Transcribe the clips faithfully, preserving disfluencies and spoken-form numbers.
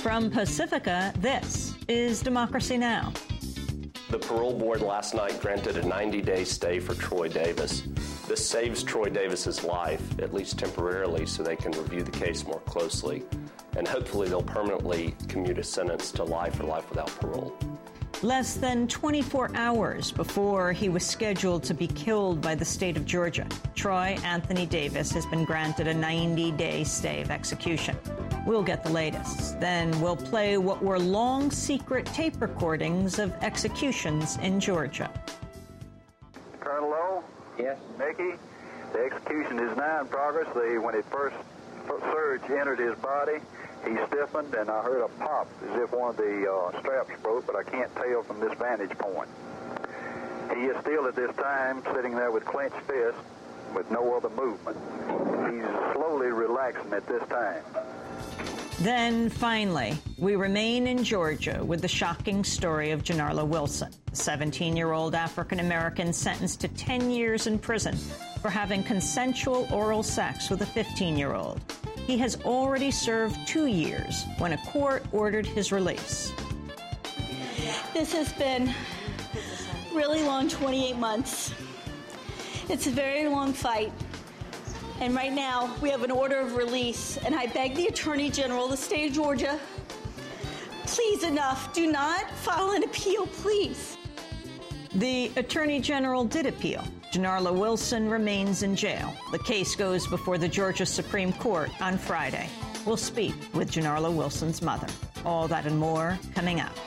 From Pacifica, this is Democracy Now! The parole board last night granted a ninety-day stay for Troy Davis. This saves Troy Davis's life, at least temporarily, so they can review the case more closely. And hopefully they'll permanently commute a sentence to life or life without parole. Less than twenty-four hours before he was scheduled to be killed by the state of Georgia, Troy Anthony Davis has been granted a ninety-day stay of execution. We'll get the latest. Then we'll play what were long secret tape recordings of executions in Georgia. Colonel Lowe? Yes? Mickey? The execution is now in progress. The, when it first surge entered his body, he stiffened, and I heard a pop as if one of the uh, straps broke, but I can't tell from this vantage point. He is still at this time sitting there with clenched fists with no other movement. He's slowly relaxing at this time. Then, finally, we remain in Georgia with the shocking story of Janarla Wilson, a seventeen-year-old African-American sentenced to ten years in prison for having consensual oral sex with a fifteen-year-old. He has already served two years when a court ordered his release. This has been really long, twenty-eight months. It's a very long fight. And right now, we have an order of release, and I beg the Attorney General of the state of Georgia, please enough, do not file an appeal, please. The Attorney General did appeal. Janarla Wilson remains in jail. The case goes before the Georgia Supreme Court on Friday. We'll speak with Janarla Wilson's mother. All that and more coming up.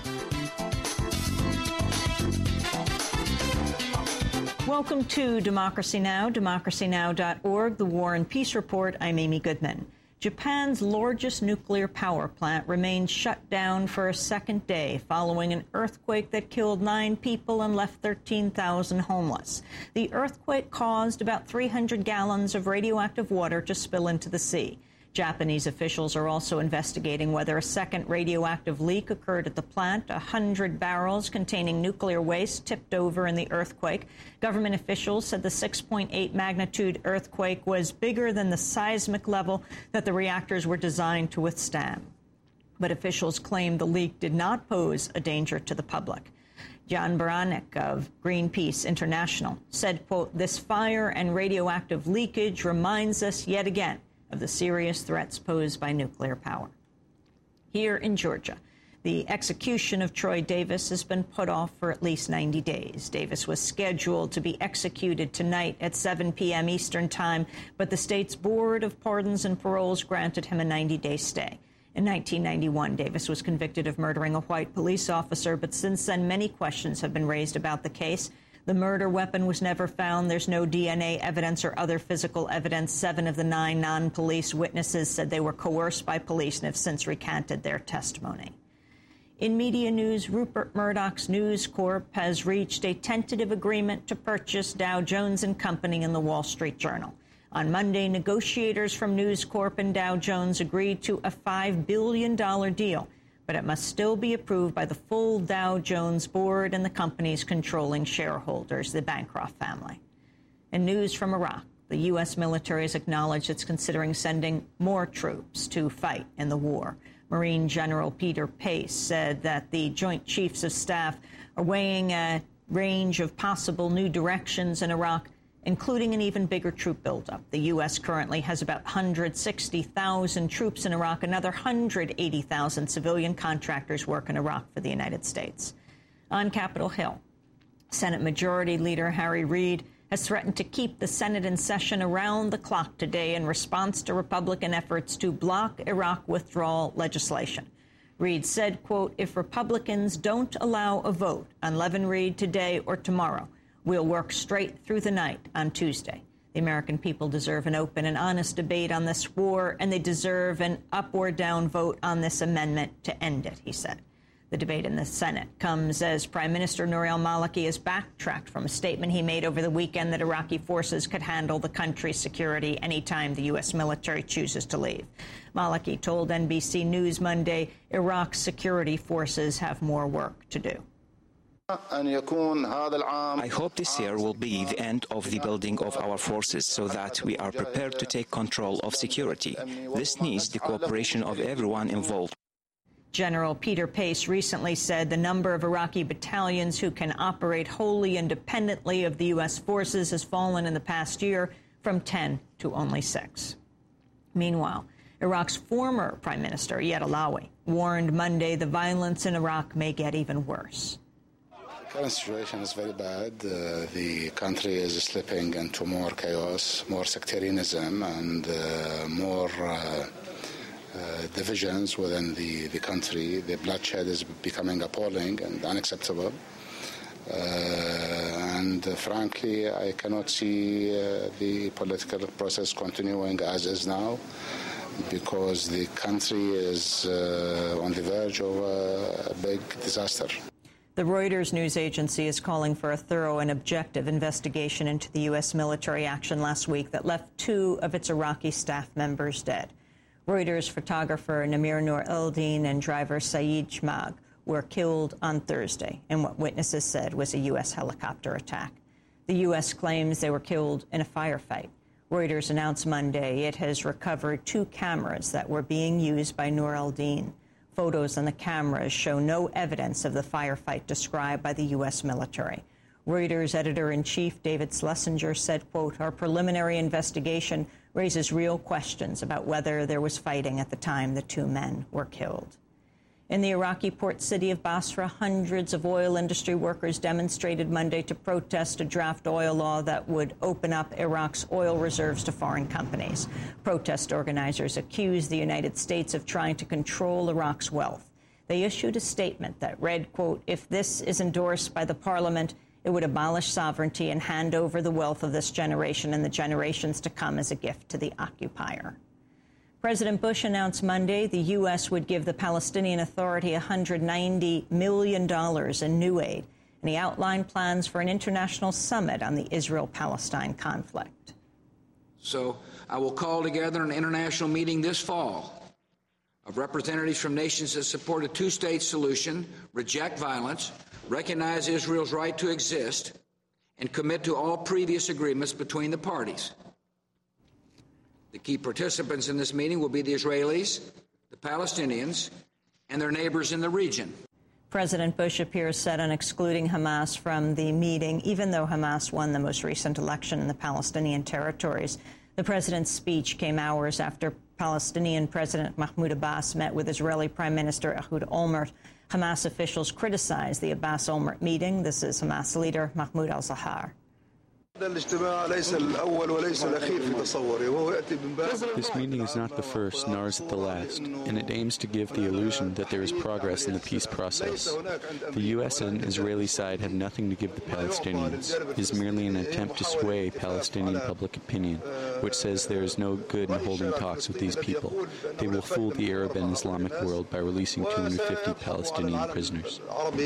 Welcome to Democracy Now!, democracy now dot org, the War and Peace Report. I'm Amy Goodman. Japan's largest nuclear power plant remains shut down for a second day following an earthquake that killed nine people and left thirteen thousand homeless. The earthquake caused about three hundred gallons of radioactive water to spill into the sea. Japanese officials are also investigating whether a second radioactive leak occurred at the plant. A hundred barrels containing nuclear waste tipped over in the earthquake. Government officials said the six point eight magnitude earthquake was bigger than the seismic level that the reactors were designed to withstand. But officials claim the leak did not pose a danger to the public. Jan Baranek of Greenpeace International said, quote, "This fire and radioactive leakage reminds us yet again of the serious threats posed by nuclear power." Here in Georgia, the execution of Troy Davis has been put off for at least ninety days. Davis was scheduled to be executed tonight at seven p m Eastern Time, but the state's Board of Pardons and Paroles granted him a ninety-day stay. In nineteen ninety-one, Davis was convicted of murdering a white police officer, but since then, many questions have been raised about the case. The murder weapon was never found. There's no D N A evidence or other physical evidence. Seven of the nine non-police witnesses said they were coerced by police and have since recanted their testimony. In media news, Rupert Murdoch's News Corp has reached a tentative agreement to purchase Dow Jones and Company in the Wall Street Journal. On Monday, negotiators from News Corp and Dow Jones agreed to a five billion dollars deal, but it must still be approved by the full Dow Jones board and the company's controlling shareholders, the Bancroft family. In news from Iraq, the U S military has acknowledged it's considering sending more troops to fight in the war. Marine General Peter Pace said that the Joint Chiefs of Staff are weighing a range of possible new directions in Iraq, including an even bigger troop buildup. The U S currently has about one hundred sixty thousand troops in Iraq. Another one hundred eighty thousand civilian contractors work in Iraq for the United States. On Capitol Hill, Senate Majority Leader Harry Reid has threatened to keep the Senate in session around the clock today in response to Republican efforts to block Iraq withdrawal legislation. Reid said, quote, "If Republicans don't allow a vote on Levin Reid today or tomorrow, we'll work straight through the night on Tuesday. The American people deserve an open and honest debate on this war, and they deserve an up or down vote on this amendment to end it," he said. The debate in the Senate comes as Prime Minister Nouri al-Maliki has backtracked from a statement he made over the weekend that Iraqi forces could handle the country's security anytime the U S military chooses to leave. Maliki told N B C News Monday Iraq's security forces have more work to do. I hope this year will be the end of the building of our forces so that we are prepared to take control of security. This needs the cooperation of everyone involved. General Peter Pace recently said the number of Iraqi battalions who can operate wholly independently of the U S forces has fallen in the past year from ten to only six. Meanwhile, Iraq's former Prime Minister, Iyad Allawi, warned Monday the violence in Iraq may get even worse. The current situation is very bad. Uh, the country is slipping into more chaos, more sectarianism, and uh, more uh, uh, divisions within the, the country. The bloodshed is becoming appalling and unacceptable. Uh, and uh, frankly, I cannot see uh, the political process continuing as is now, because the country is uh, on the verge of a, a big disaster. The Reuters news agency is calling for a thorough and objective investigation into the U S military action last week that left two of its Iraqi staff members dead. Reuters photographer Namir Noor Eldin and driver Saeed Chmag were killed on Thursday in what witnesses said was a U S helicopter attack. The U S claims they were killed in a firefight. Reuters announced Monday it has recovered two cameras that were being used by Noor Eldin. Photos on the cameras show no evidence of the firefight described by the U S military. Reuters editor-in-chief David Schlesinger said, quote, "Our preliminary investigation raises real questions about whether there was fighting at the time the two men were killed." In the Iraqi port city of Basra, hundreds of oil industry workers demonstrated Monday to protest a draft oil law that would open up Iraq's oil reserves to foreign companies. Protest organizers accused the United States of trying to control Iraq's wealth. They issued a statement that read, quote, "If this is endorsed by the parliament, it would abolish sovereignty and hand over the wealth of this generation and the generations to come as a gift to the occupier." President Bush announced Monday the U S would give the Palestinian Authority one hundred ninety million dollars in new aid, and he outlined plans for an international summit on the Israel-Palestine conflict. So I will call together an international meeting this fall of representatives from nations that support a two-state solution, reject violence, recognize Israel's right to exist, and commit to all previous agreements between the parties. The key participants in this meeting will be the Israelis, the Palestinians, and their neighbors in the region. President Bush appears set on excluding Hamas from the meeting, even though Hamas won the most recent election in the Palestinian territories. The president's speech came hours after Palestinian President Mahmoud Abbas met with Israeli Prime Minister Ehud Olmert. Hamas officials criticized the Abbas-Olmert meeting. This is Hamas leader Mahmoud al-Zahar. This meeting is not the first, nor is it the last, and it aims to give the illusion that there is progress in the peace process. The U S and Israeli side have nothing to give the Palestinians. It is merely an attempt to sway Palestinian public opinion, which says there is no good in holding talks with these people. They will fool the Arab and Islamic world by releasing two hundred fifty Palestinian prisoners.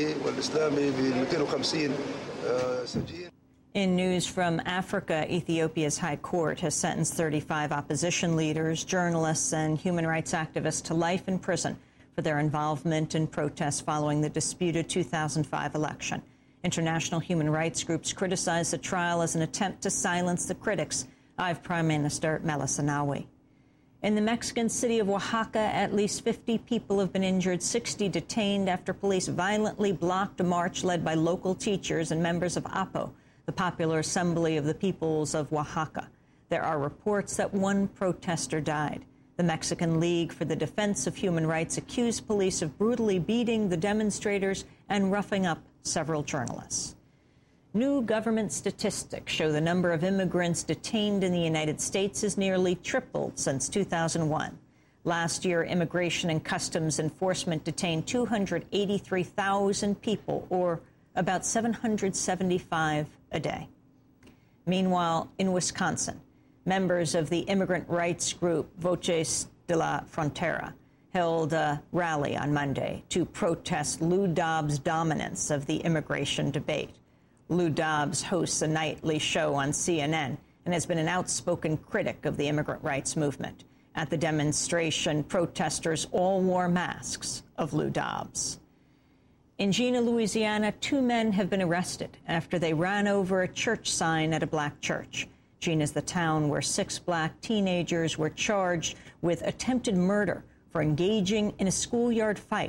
In news from Africa, Ethiopia's High Court has sentenced thirty-five opposition leaders, journalists, and human rights activists to life in prison for their involvement in protests following the disputed two thousand five election. International human rights groups criticize the trial as an attempt to silence the critics of Prime Minister Meles Zenawi. In the Mexican city of Oaxaca, at least fifty people have been injured, sixty detained after police violently blocked a march led by local teachers and members of A P O, the Popular Assembly of the Peoples of Oaxaca. There are reports that one protester died. The Mexican League for the Defense of Human Rights accused police of brutally beating the demonstrators and roughing up several journalists. New government statistics show the number of immigrants detained in the United States has nearly tripled since two thousand one. Last year, Immigration and Customs Enforcement detained two hundred eighty-three thousand people, or about seven hundred seventy-five a day. Meanwhile, in Wisconsin, members of the immigrant rights group Voces de la Frontera held a rally on Monday to protest Lou Dobbs' dominance of the immigration debate. Lou Dobbs hosts a nightly show on C N N and has been an outspoken critic of the immigrant rights movement. At the demonstration, protesters all wore masks of Lou Dobbs. In Jena, Louisiana, two men have been arrested after they ran over a church sign at a black church. Jena is the town where six black teenagers were charged with attempted murder for engaging in a schoolyard fight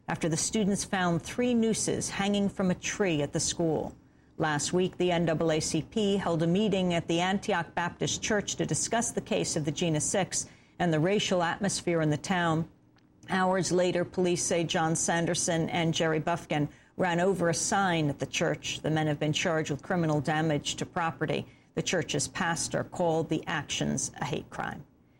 after the students found three nooses hanging from a tree at the school. Last week, the N double A C P held a meeting at the Antioch Baptist Church to discuss the case of the Jena Six and the racial atmosphere in the town. Hours later, police say John Sanderson and Jerry Bufkin ran over a sign at the church. The men have been charged with criminal damage to property. The church's pastor called the actions a hate crime.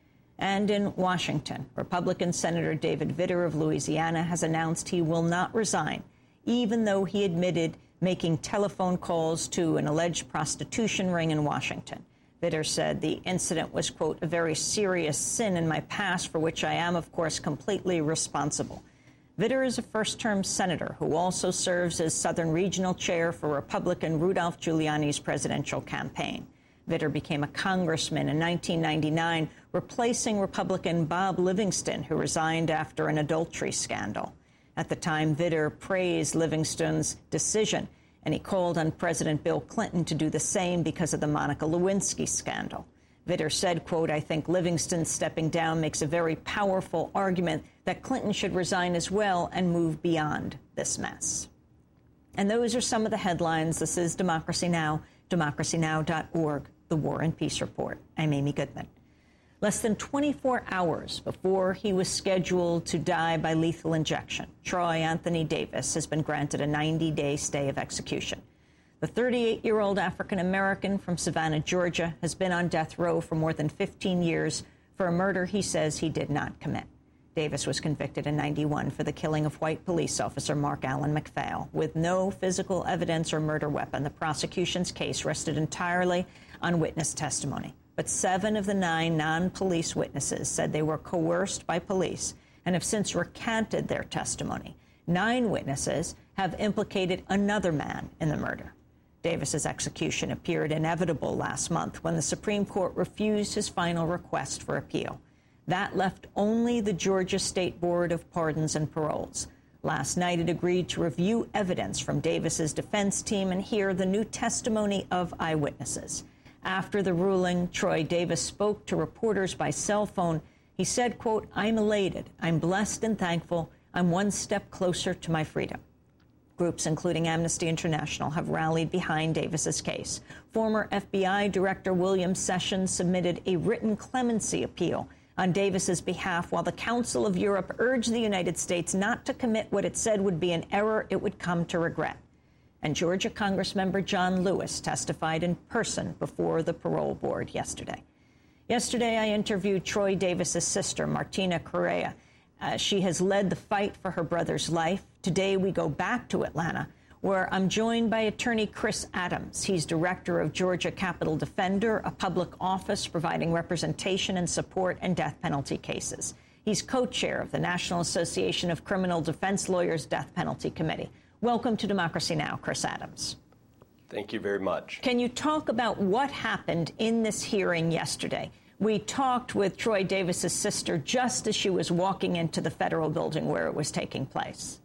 And in Washington, Republican Senator David Vitter of Louisiana has announced he will not resign, even though he admitted making telephone calls to an alleged prostitution ring in Washington. Vitter said the incident was, quote, a very serious sin in my past for which I am, of course, completely responsible. Vitter is a first-term senator who also serves as Southern Regional Chair for Republican Rudolph Giuliani's presidential campaign. Vitter became a congressman in nineteen ninety-nine, replacing Republican Bob Livingston, who resigned after an adultery scandal. At the time, Vitter praised Livingston's decision, and he called on President Bill Clinton to do the same because of the Monica Lewinsky scandal. Vitter said, quote, I think Livingston stepping down makes a very powerful argument that Clinton should resign as well and move beyond this mess. And those are some of the headlines. This is Democracy Now!, democracy now dot org, the War and Peace Report. I'm Amy Goodman. Less than twenty-four hours before he was scheduled to die by lethal injection, Troy Anthony Davis has been granted a ninety-day stay of execution. The thirty-eight-year-old African-American from Savannah, Georgia, has been on death row for more than fifteen years for a murder he says he did not commit. Davis was convicted in ninety-one for the killing of white police officer Mark Allen McPhail. With no physical evidence or murder weapon, the prosecution's case rested entirely on witness testimony. But seven of the nine non-police witnesses said they were coerced by police and have since recanted their testimony. Nine witnesses have implicated another man in the murder. Davis's execution appeared inevitable last month when the Supreme Court refused his final request for appeal. That left only the Georgia State Board of Pardons and Paroles. Last night, it agreed to review evidence from Davis's defense team and hear the new testimony of eyewitnesses. After the ruling, Troy Davis spoke to reporters by cell phone. He said, quote, I'm elated, I'm blessed and thankful, I'm one step closer to my freedom. Groups including Amnesty International have rallied behind Davis's case. Former F B I Director William Sessions submitted a written clemency appeal on Davis's behalf, while the Council of Europe urged the United States not to commit what it said would be an error it would come to regret. And Georgia Congressmember John Lewis testified in person before the parole board yesterday. Yesterday, I interviewed Troy Davis's sister, Martina Correa. Uh, she has led the fight for her brother's life. Today, we go back to Atlanta, where I'm joined by attorney Chris Adams. He's director of Georgia Capitol Defender, a public office providing representation and support in death penalty cases. He's co-chair of the National Association of Criminal Defense Lawyers Death Penalty Committee. Welcome to Democracy Now!, Chris Adams. Thank you very much. Can you talk about what happened in this hearing yesterday? We talked with Troy Davis's sister just as she was walking into the federal building where it was taking place.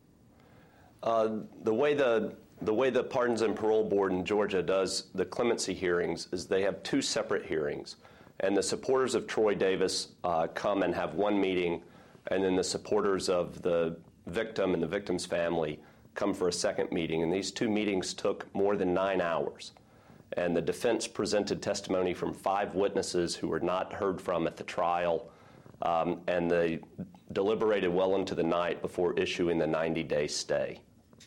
Uh, the way the the way the Pardons and Parole Board in Georgia does the clemency hearings is they have two separate hearings, and the supporters of Troy Davis uh, come and have one meeting, and then the supporters of the victim and the victim's family come for a second meeting, and these two meetings took more than nine hours. And the defense presented testimony from five witnesses who were not heard from at the trial, um, and they deliberated well into the night before issuing the ninety-day stay.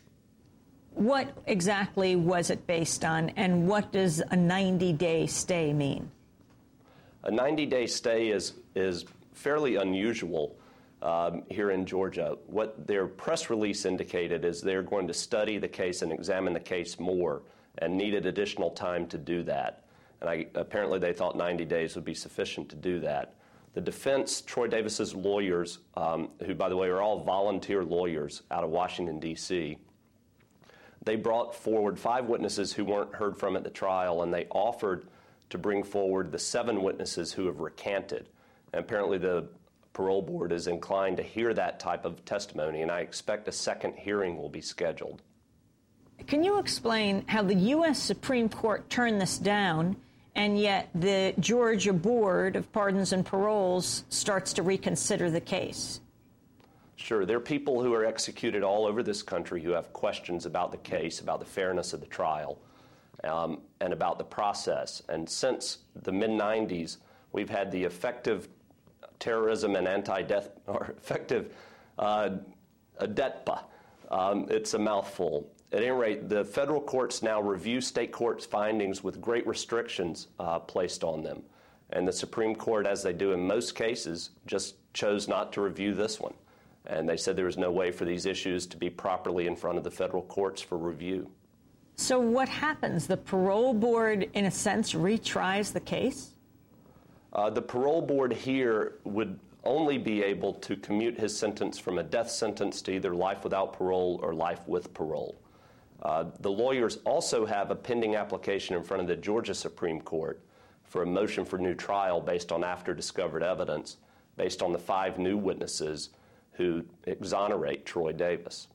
What exactly was it based on, and what does a ninety-day stay mean? A ninety-day stay is, is fairly unusual Um, here in Georgia. What their press release indicated is they're going to study the case and examine the case more and needed additional time to do that. And I, apparently they thought ninety days would be sufficient to do that. The defense, Troy Davis's lawyers, um, who, by the way, are all volunteer lawyers out of Washington, D C, they brought forward five witnesses who weren't heard from at the trial, and they offered to bring forward the seven witnesses who have recanted. And apparently the parole board is inclined to hear that type of testimony, and I expect a second hearing will be scheduled. Can you explain how the U S Supreme Court turned this down, and yet the Georgia Board of Pardons and Paroles starts to reconsider the case? Sure. There are people who are executed all over this country who have questions about the case, about the fairness of the trial, um, and about the process. And since the mid nineties, we've had the effective terrorism and anti-death, or effective uh, A D E T P A. Um, it's a mouthful. At any rate, the federal courts now review state courts' findings with great restrictions uh, placed on them. And the Supreme Court, as they do in most cases, just chose not to review this one. And they said there was no way for these issues to be properly in front of the federal courts for review. So what happens? The parole board, in a sense, retries the case? Uh, the parole board here would only be able to commute his sentence from a death sentence to either life without parole or life with parole. Uh, the lawyers also have a pending application in front of the Georgia Supreme Court for a motion for new trial based on after-discovered evidence, based on the five new witnesses who exonerate Troy Davis.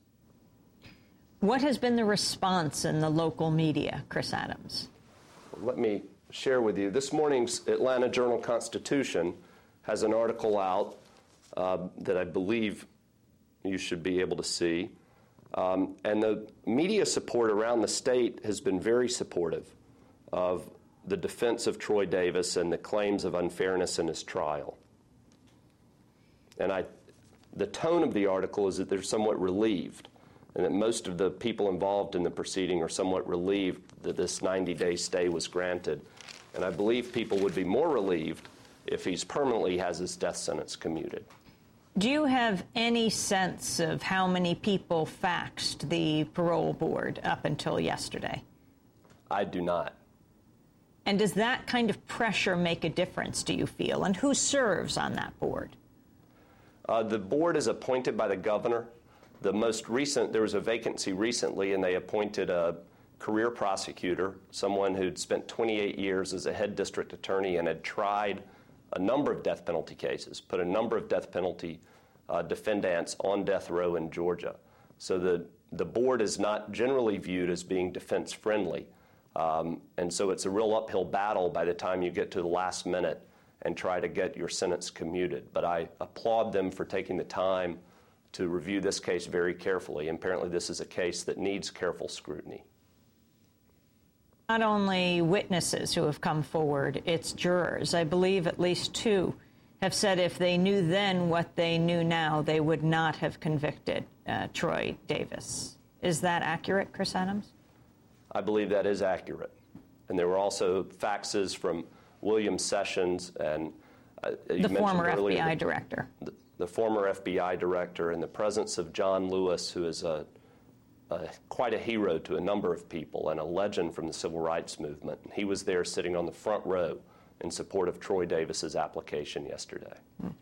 What has been the response in the local media, Chris Adams? Let me share with you. This morning's Atlanta Journal-Constitution has an article out uh, that I believe you should be able to see. Um, and the media support around the state has been very supportive of the defense of Troy Davis and the claims of unfairness in his trial. And I, the tone of the article is that they're somewhat relieved, and that most of the people involved in the proceeding are somewhat relieved that this ninety-day stay was granted. And I believe people would be more relieved if he's permanently has his death sentence commuted. Do you have any sense of how many people faxed the parole board up until yesterday? I do not. And does that kind of pressure make a difference, do you feel? And who serves on that board? Uh, the board is appointed by the governor. The most recent, there was a vacancy recently, and they appointed a career prosecutor, someone who'd spent twenty-eight years as a head district attorney and had tried a number of death penalty cases, put a number of death penalty uh, defendants on death row in Georgia. So the, the board is not generally viewed as being defense friendly. Um, and so it's a real uphill battle by the time you get to the last minute and try to get your sentence commuted. But I applaud them for taking the time to review this case very carefully. And apparently this is a case that needs careful scrutiny. Not only witnesses who have come forward, it's jurors. I believe at least two have said if they knew then what they knew now, they would not have convicted uh, Troy Davis. Is that accurate, Chris Adams? I believe that is accurate. And there were also faxes from William Sessions and uh, the former F B I director. The, the former F B I director, in the presence of John Lewis, who is a Uh, quite a hero to a number of people and a legend from the civil rights movement. He was there sitting on the front row in support of Troy Davis's application yesterday.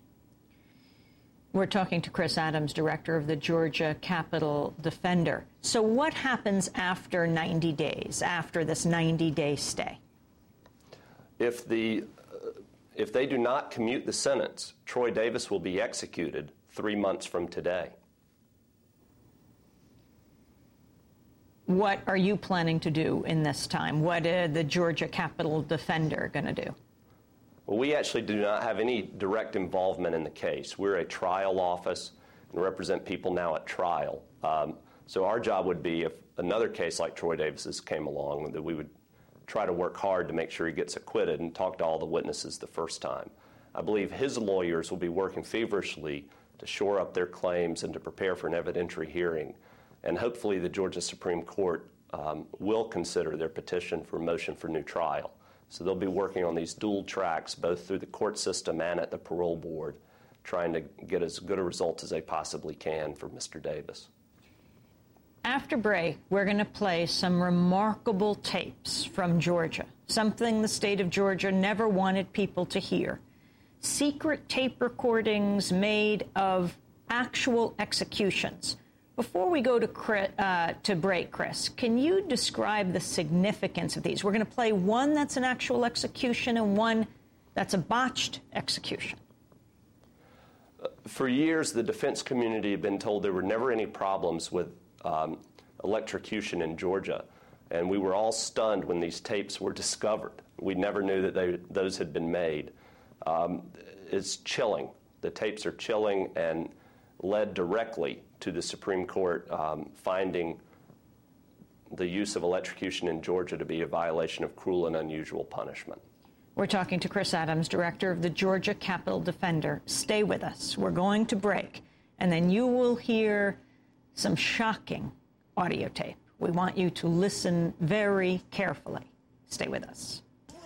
We're talking to Chris Adams, director of the Georgia Capitol Defender. So what happens after ninety days, after this ninety-day stay? If, the, uh, if they do not commute the sentence, Troy Davis will be executed three months from today. What are you planning to do in this time? What is the Georgia Capitol Defender going to do? Well, we actually do not have any direct involvement in the case. We're a trial office and represent people now at trial. Um, so our job would be, if another case like Troy Davis's came along, that we would try to work hard to make sure he gets acquitted and talk to all the witnesses the first time. I believe his lawyers will be working feverishly to shore up their claims and to prepare for an evidentiary hearing. And hopefully the Georgia Supreme Court um, will consider their petition for motion for new trial. So they'll be working on these dual tracks, both through the court system and at the parole board, trying to get as good a result as they possibly can for Mister Davis. After break, we're going to play some remarkable tapes from Georgia, something the state of Georgia never wanted people to hear. Secret tape recordings made of actual executions. Before we go to, uh, to break, Chris, can you describe the significance of these? We're going to play one that's an actual execution and one that's a botched execution. For years, the defense community had been told there were never any problems with um, electrocution in Georgia, and we were all stunned when these tapes were discovered. We never knew that they, those had been made. Um, it's chilling. The tapes are chilling, and led directly to the Supreme Court um, finding the use of electrocution in Georgia to be a violation of cruel and unusual punishment. We're talking to Chris Adams, director of the Georgia Capitol Defender. Stay with us. We're going to break, and then you will hear some shocking audio tape. We want you to listen very carefully. Stay with us.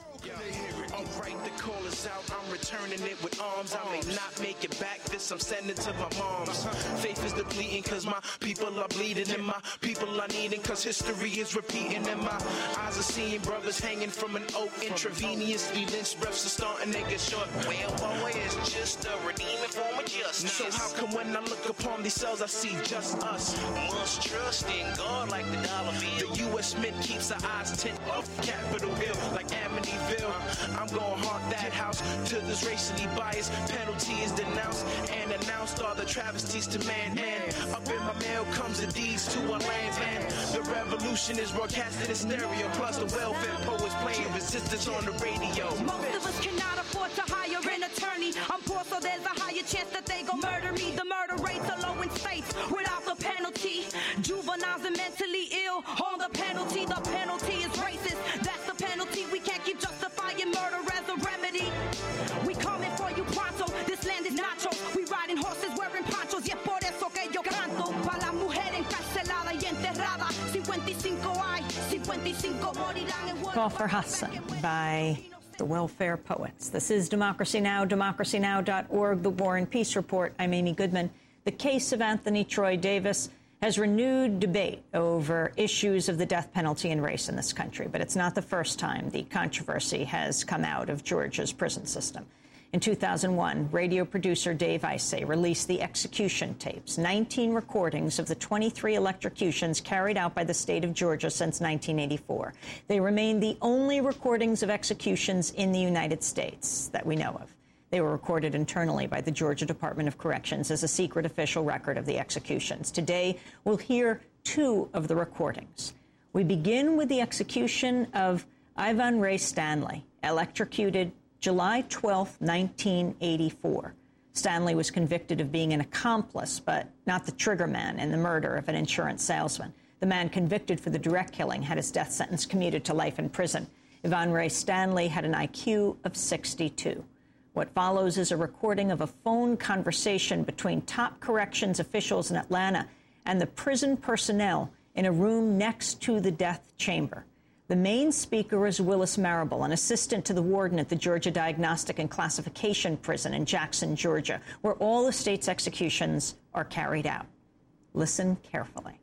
I'm returning it with arms. I may not make it back. This I'm sending to my moms. Faith is depleting cause my people are bleeding and my people are needing cause history is repeating and my eyes are seeing brothers hanging from an oak intravenously. Lynch breaths are starting to get short. Well, boy, it's just a redeeming form of justice. So how come when I look upon these cells I see just us? Must trust in God like the dollar bill. The U S Mint keeps our eyes tent off Capitol Hill like Amityville. I'm gonna haunt that house till this racially biased penalty is denounced and announced. All the travesties to man and up in my mail comes the deeds to our lands and the revolution is broadcasted in stereo plus the welfare poets playing resistance on the radio. Most of us cannot afford to hire an attorney. I'm poor so there's a higher chance that they gon' murder me. The murder rates are low in states without the penalty. Juveniles and mentally ill on the penalty. The penalty is racist. That's the penalty. We can't keep justifying murder as a remedy. We coming for you pronto. This land is nacho. We riding horses wearing ponchos. Y es por eso que yo canto. Pa' la mujer encarcelada y enterrada. fifty-five hay. fifty-five morirán en Call for Hassan by the Welfare Poets. This is Democracy Now!, democracy now dot org, the War and Peace Report. I'm Amy Goodman. The case of Anthony Troy Davis has renewed debate over issues of the death penalty and race in this country, but it's not the first time the controversy has come out of Georgia's prison system. In two thousand one, radio producer Dave Isay released the execution tapes, nineteen recordings of the twenty-three electrocutions carried out by the state of Georgia since nineteen eighty-four. They remain the only recordings of executions in the United States that we know of. They were recorded internally by the Georgia Department of Corrections as a secret official record of the executions. Today, we'll hear two of the recordings. We begin with the execution of Ivan Ray Stanley, electrocuted July twelfth, nineteen eighty-four. Stanley was convicted of being an accomplice, but not the triggerman in the murder of an insurance salesman. The man convicted for the direct killing had his death sentence commuted to life in prison. Ivan Ray Stanley had an I Q of sixty-two. What follows is a recording of a phone conversation between top corrections officials in Atlanta and the prison personnel in a room next to the death chamber. The main speaker is Willis Marable, an assistant to the warden at the Georgia Diagnostic and Classification Prison in Jackson, Georgia, where all the state's executions are carried out. Listen carefully.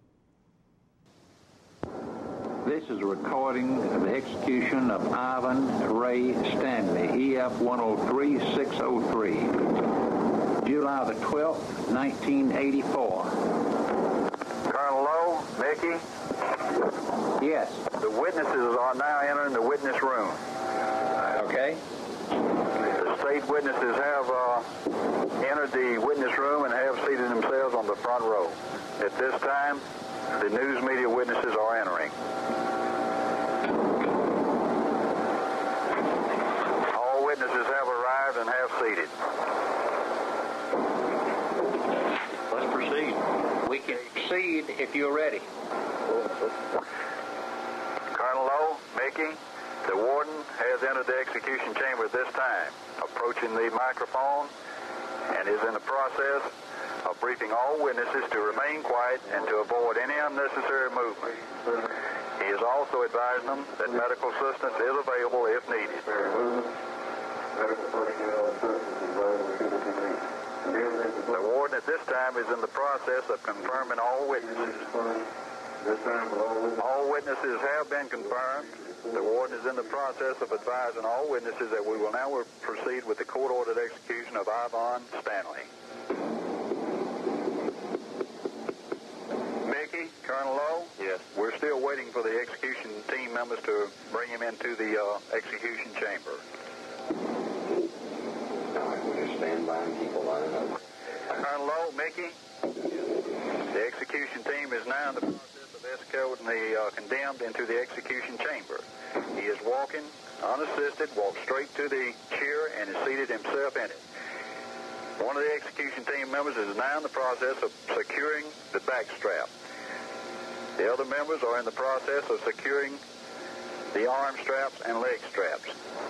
This is a recording of the execution of Ivan Ray Stanley, E F one oh three six oh three, July the twelfth, nineteen eighty-four. Colonel Lowe, Mickey? Yes. The witnesses are now entering the witness room. Okay. The state witnesses have uh, entered the witness room and have seated themselves on the front row. At this time, the news media witnesses are entering. All witnesses have arrived and have seated. Let's proceed. We can proceed if you're ready. Colonel Lowe, Mickey, the warden has entered the execution chamber at this time, approaching the microphone, and is in the process of briefing all witnesses to remain quiet and to avoid any unnecessary movement. He is also advising them that medical assistance is available if needed. The warden at this time is in the process of confirming all witnesses. All witnesses have been confirmed. The warden is in the process of advising all witnesses that we will now proceed with the court-ordered execution of Ivan Stanley. Mickey, Colonel Lowe? Yes. We're still waiting for the execution team members to bring him into the uh, execution chamber. We'll just stand by and keep a line up. Colonel Lowe, Mickey? The execution team is now in the process of escorting the uh, condemned into the execution chamber. He is walking, unassisted, walked straight to the chair and has seated himself in it. One of the execution team members is now in the process of securing the back strap. The other members are in the process of securing the arm straps and leg straps.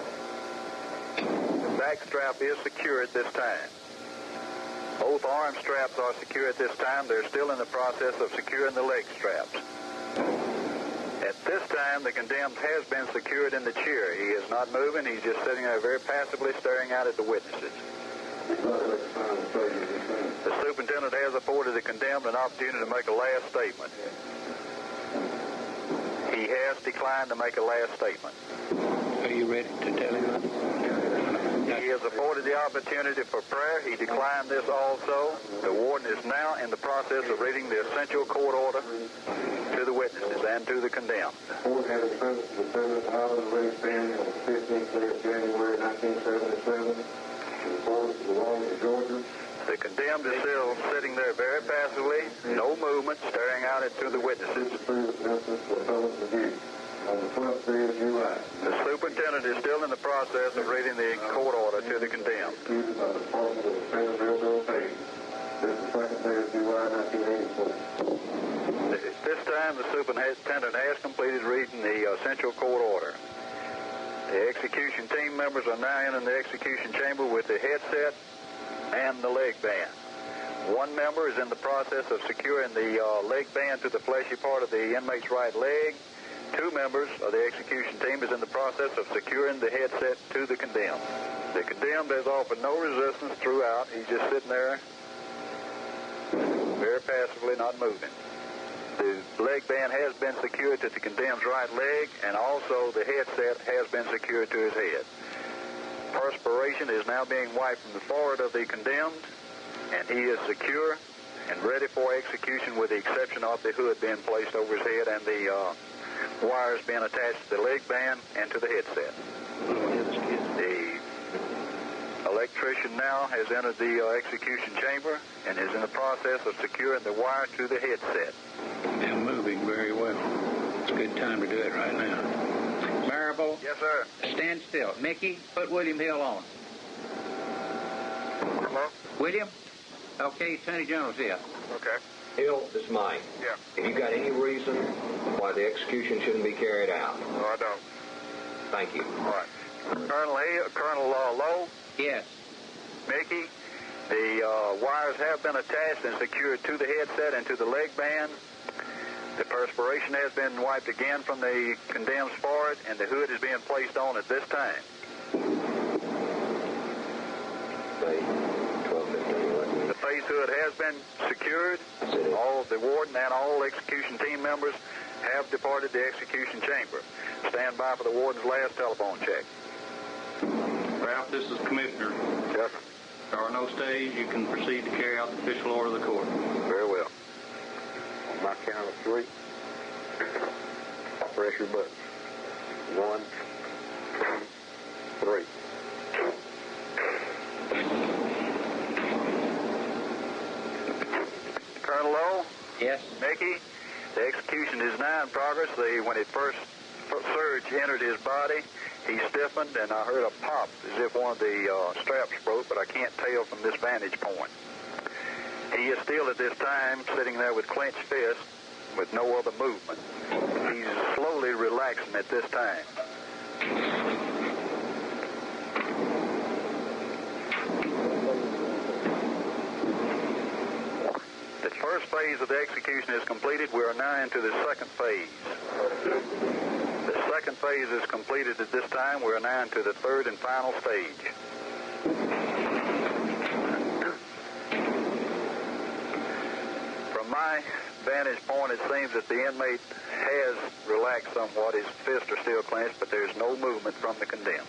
The back strap is secure at this time. Both arm straps are secure at this time. They're still in the process of securing the leg straps. At this time, the condemned has been secured in the chair. He is not moving. He's just sitting there very passively staring out at the witnesses. The superintendent has afforded the condemned an opportunity to make a last statement. He has declined to make a last statement. Are you ready to tell him that? He has afforded the opportunity for prayer. He declined this also. The warden is now in the process of reading the essential court order to the witnesses and to the condemned. The court had a sentenced defendant, Highland Ray Stanley, on the fifteenth day of January, nineteen seventy-seven, in Fort Walton, Georgia. The condemned is still sitting there very passively, no movement, staring out into the witnesses. On the twelfth day of July. The superintendent is still in the process of reading the court order to the condemned. Executed by the Department of Defense Railroad Pay. This is the second day of July, nineteen eighty-four. At this time, the superintendent has completed reading the essential court order. The execution team members are now in the execution chamber with the headset and the leg band. One member is in the process of securing the uh, leg band to the fleshy part of the inmate's right leg. Two members of the execution team is in the process of securing the headset to the condemned. The condemned has offered no resistance throughout. He's just sitting there very passively, not moving. The leg band has been secured to the condemned's right leg, and also the headset has been secured to his head. Perspiration is now being wiped from the forehead of the condemned, and he is secure and ready for execution with the exception of the hood being placed over his head and the uh, wires being attached to the leg band and to the headset. The electrician now has entered the uh, execution chamber and is in the process of securing the wire to the headset. They're moving very well. It's a good time to do it right now. Marable? Yes, sir. Stand still. Mickey, put William Hill on. Hello? William? Okay, Attorney General's here. Okay. Hill, this is Mike. Yeah. Have you got any reason why the execution shouldn't be carried out? No, I don't. Thank you. All right. Colonel Hill, Colonel uh, Lowe? Yes. Mickey, the uh, wires have been attached and secured to the headset and to the leg band. The perspiration has been wiped again from the condemned's forehead, and the hood is being placed on at this time. The face hood has been secured. All the warden and all execution team members have departed the execution chamber. Stand by for the warden's last telephone check. Ralph, this is Commissioner. Yes, sir. There are no stays. You can proceed to carry out the official order of the court. Very well. On my count of three, press your button. One, two, three. Colonel Lowe? Yes. Mickey, the execution is now in progress. The, when it first surge entered his body, he stiffened, and I heard a pop as if one of the uh, straps broke, but I can't tell from this vantage point. He is still at this time sitting there with clenched fists with no other movement. He's slowly relaxing at this time. The first phase of the execution is completed. We are now into the second phase. The second phase is completed at this time. We are now into the third and final stage. From my vantage point, it seems that the inmate has relaxed somewhat. His fists are still clenched, but there's no movement from the condemned.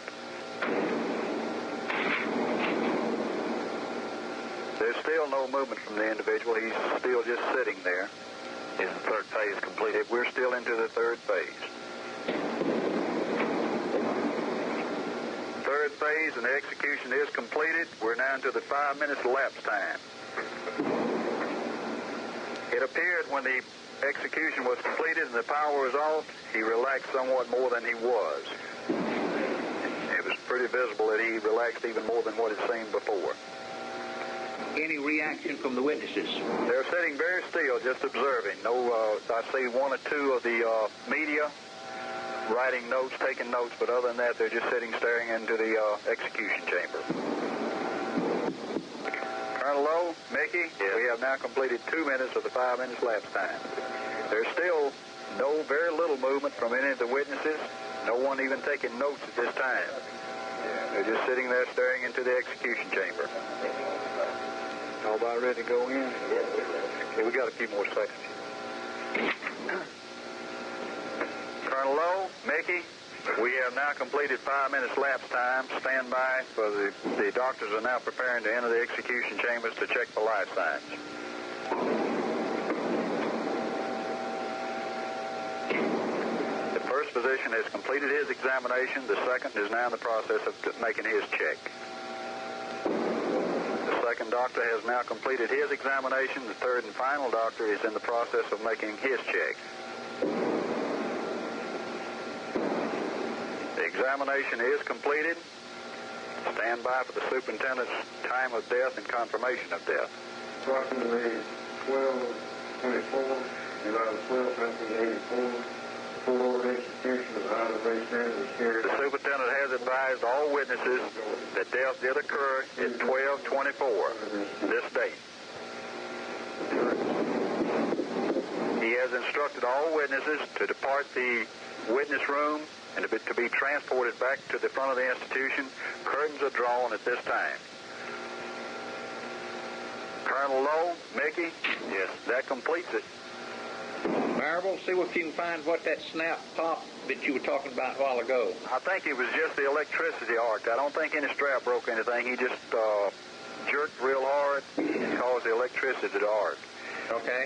There's still no movement from the individual. He's still just sitting there. Is the third phase completed? We're still into the third phase. Third phase and the execution is completed. We're now into the five minutes elapsed time. It appeared when the execution was completed and the power was off, he relaxed somewhat more than he was. It was pretty visible that he relaxed even more than what it seemed before. Any reaction from the witnesses? They're sitting very still, just observing. No, uh, I see one or two of the uh, media writing notes, taking notes, but other than that, they're just sitting staring into the uh, execution chamber. Colonel Lowe, Mickey, yes. We have now completed two minutes of the five minutes lapse time. There's still no, very little movement from any of the witnesses. No one even taking notes at this time. They're just sitting there staring into the execution chamber. All about ready to go in? Okay, we got a few more seconds. Colonel Lowe, Mickey, we have now completed five minutes lapse time. Stand by for the, the doctors are now preparing to enter the execution chambers to check the life signs. The first physician has completed his examination. The second is now in the process of making his check. The second doctor has now completed his examination. The third and final doctor is in the process of making his check. The examination is completed. Stand by for the superintendent's time of death and confirmation of death. Approximately twelve twenty-four, July twelfth, nineteen eighty-four. Full order execution of Island Ray Stanley was carried. The superintendent has advised all witnesses that death did occur at twelve twenty-four, this date. He has instructed all witnesses to depart the witness room and to be, to be transported back to the front of the institution. Curtains are drawn at this time. Colonel Lowe, Mickey? Yes. That completes it. Marble, see if you can find what that snap pop that you were talking about a while ago. I think it was just the electricity arc. I don't think any strap broke anything. He just uh, jerked real hard and caused the electricity to arc. Okay.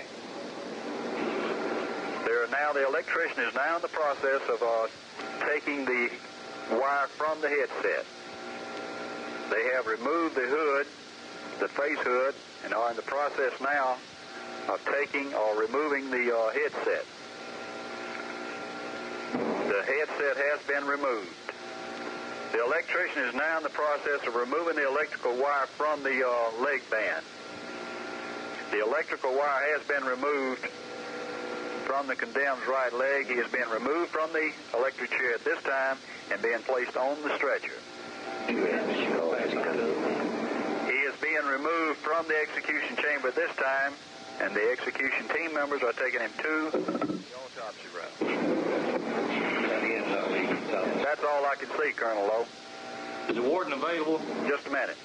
There are now, the electrician is now in the process of uh, taking the wire from the headset. They have removed the hood, the face hood, and are in the process now of taking or removing the uh, headset. The headset has been removed. The electrician is now in the process of removing the electrical wire from the uh, leg band. The electrical wire has been removed from the condemned's right leg. He is being removed from the electric chair at this time and being placed on the stretcher. He is being removed from the execution chamber at this time, and the execution team members are taking him to the autopsy room. That's all I can see, Colonel Lowe. Is the warden available? Just a minute.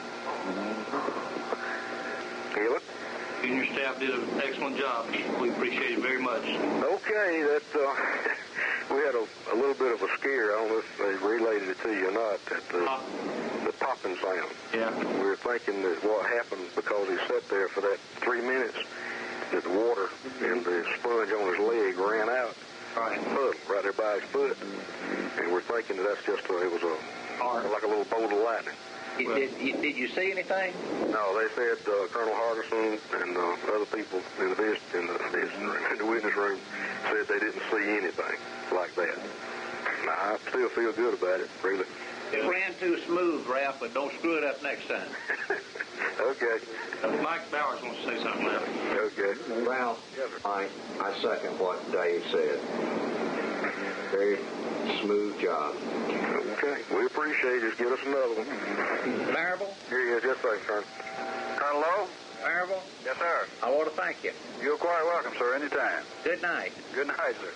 Keeler? You and your staff did an excellent job. We appreciate it very much. Okay, that uh, we had a, a little bit of a scare. I don't know if they related it to you or not. That the, uh, the popping sound. Yeah. We were thinking that what happened because he sat there for that three minutes, that the water and the sponge on his leg ran out. Right. Puddle right there by his foot, and we're thinking that that's just a, it was a like a little bolt of lightning. Well, did, you, did you see anything? No, they said uh, Colonel Hardison and uh, other people in the, vis- in, the, in the witness room said they didn't see anything like that. Now, I still feel good about it, really. It ran too smooth, Ralph, but don't screw it up next time. Okay. Uh, Mike Bowers wants to say something now. Okay. Ralph, I, I second what Dave said. Very smooth job. Okay. We appreciate it. Just give us another one. Marable? Here he is. Just a second, Colonel. Colonel Lowe? Marable? Yes, sir. I want to thank you. You're quite welcome, sir, anytime. Good night. Good night, sir.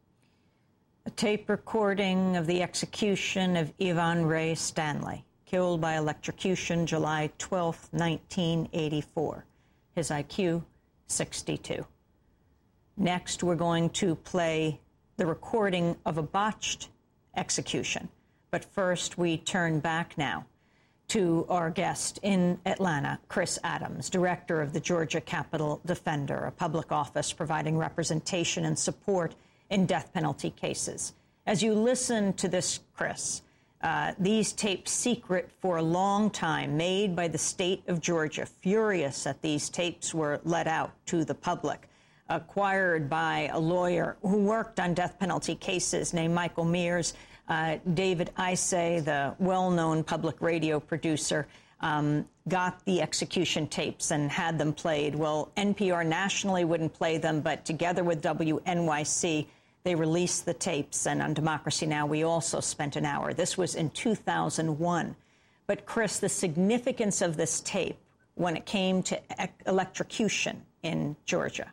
A tape recording of the execution of Ivan Ray Stanley, killed by electrocution July twelfth, nineteen eighty-four. His I Q, sixty-two. Next, we're going to play the recording of a botched execution. But first, we turn back now to our guest in Atlanta, Chris Adams, director of the Georgia Capitol Defender, a public office providing representation and support in death penalty cases. As you listen to this, Chris, uh, these tapes secret for a long time, made by the state of Georgia, furious that these tapes were let out to the public, acquired by a lawyer who worked on death penalty cases named Michael Mears, uh, David Isay, the well-known public radio producer, um, got the execution tapes and had them played. Well, N P R nationally wouldn't play them, but together with W N Y C, they released the tapes. And on Democracy Now!, we also spent an hour. This was in two thousand one. But, Chris, the significance of this tape when it came to e- electrocution in Georgia.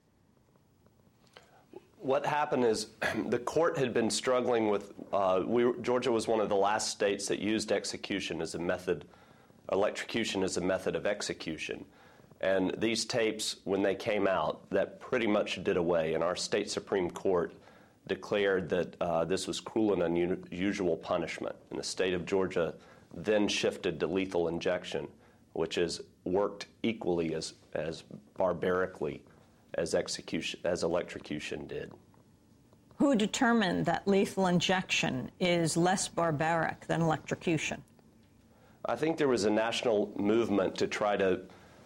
What happened is the court had been struggling with, uh, we, Georgia was one of the last states that used execution as a method, electrocution as a method of execution. And these tapes, when they came out, that pretty much did away. And our state Supreme Court declared that uh, this was cruel and unusual punishment. And the state of Georgia then shifted to lethal injection, which has worked equally as, as barbarically as execution, as electrocution did. Who determined that lethal injection is less barbaric than electrocution? I think there was a national movement to try to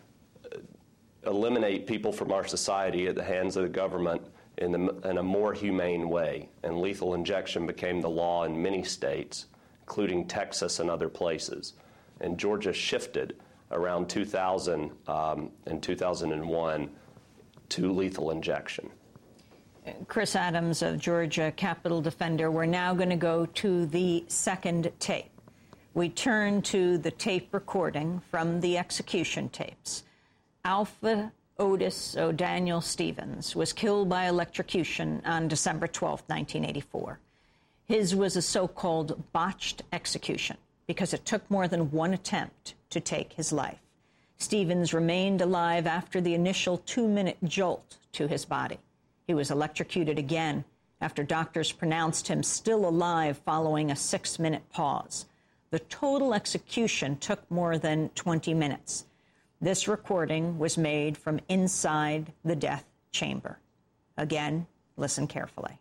eliminate people from our society at the hands of the government in, the, in a more humane way. And lethal injection became the law in many states, including Texas and other places. And Georgia shifted around two thousand um, and two thousand one to lethal injection. Chris Adams of Georgia, Capitol Defender. We're now going to go to the second tape. We turn to the tape recording from the execution tapes. Alpha Otis O'Daniel Stevens was killed by electrocution on December twelfth, nineteen eighty-four. His was a so-called botched execution because it took more than one attempt to take his life. Stevens remained alive after the initial two-minute jolt to his body. He was electrocuted again after doctors pronounced him still alive following a six-minute pause. The total execution took more than twenty minutes. This recording was made from inside the death chamber. Again, listen carefully.